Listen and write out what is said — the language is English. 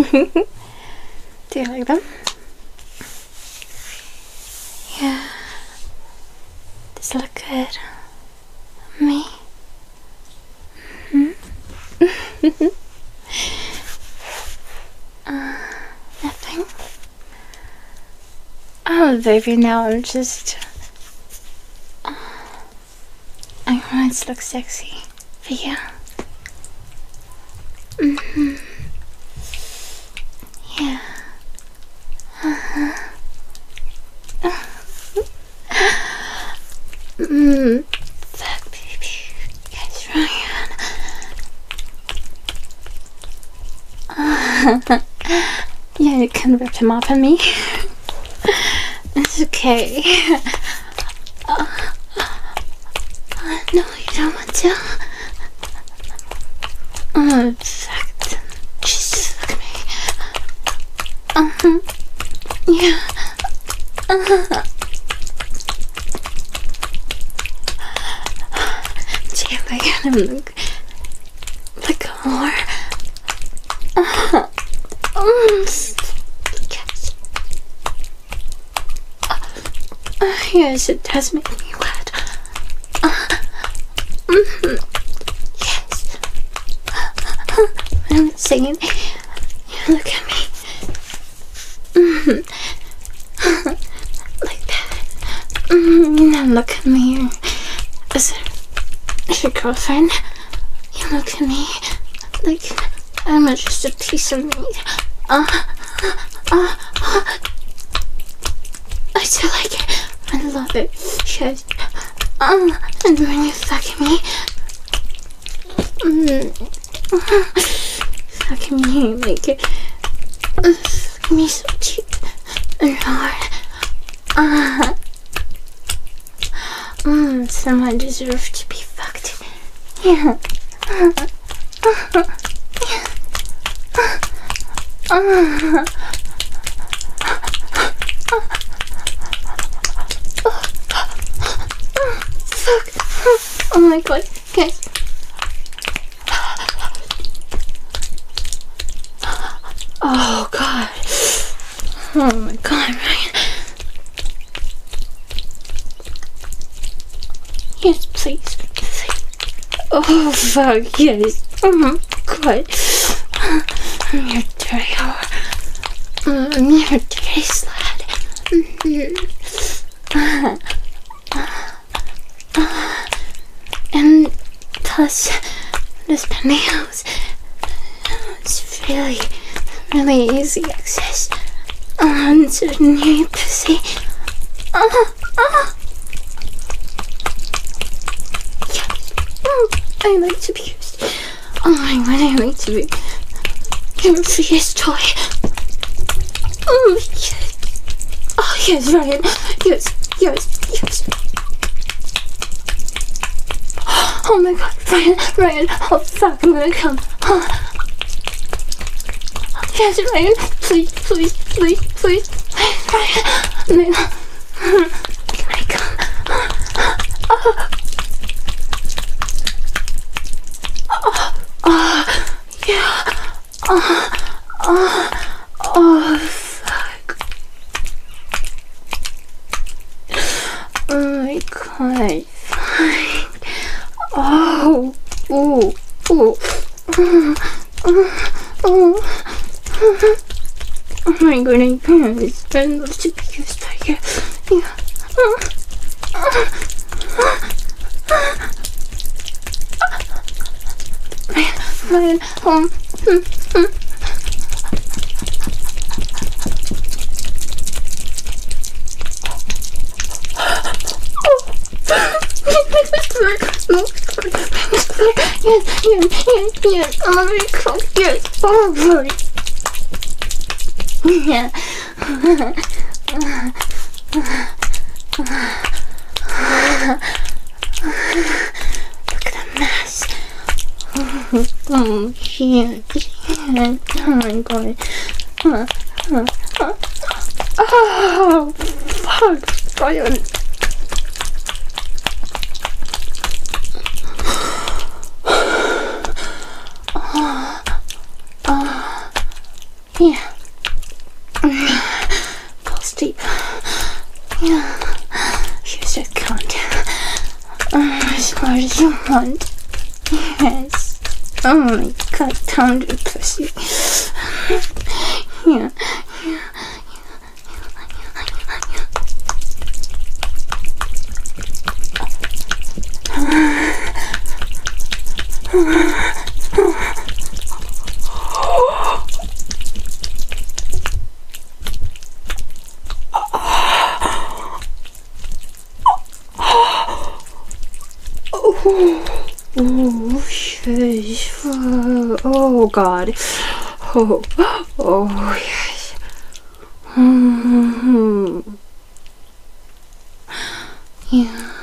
Do you like them? Yeah. Does it look good? Me? Nothing. Oh, baby, now I'm just. I want it to look sexy for you. Yeah. Fuck, baby. Yes, Ryan. Yeah, you can rip him off of me. It's okay. No, you don't want to. Oh, fuck. Jesus, look at me. Yeah. Gee, I gotta look like more. Yes, it does make me wet. Yes. I'm singing. You look at me. Like that. Now look at me. As your girlfriend. You look at me like I'm just a piece of meat. I do like it. I love it. Yes. And when you fucking me, fucking me like it. Fucking me so cheap and hard. Someone deserves to be fucked. Yeah. Fuck. Oh my god, guys. Oh god. Oh my god, Ryan. Yes, please. Oh fuck, yes. Oh my god. I'm your dirty whore. I'm your dirty slut. And plus, this penthouse is really easy access to new pussy. Yes. I like to be used. Oh my god, I like to be your first toy. Oh yes. Oh yes, Ryan. Yes. Oh my god, Ryan, oh fuck, I'm gonna come. Yes, Ryan, please, Ryan, can I come? Yeah, fuck. Oh my god, fine. Oh my god, I can't stand to be used by you. Yeah. Ryan, Yes, oh my god, yes, oh my. Yeah. Look at that mess. Oh shit. Oh my god. Oh fuck, Brian. pound. Yes. Oh my god, pounded pussy. Yeah. Oh, yes. Oh, God. Oh, yes. Yeah.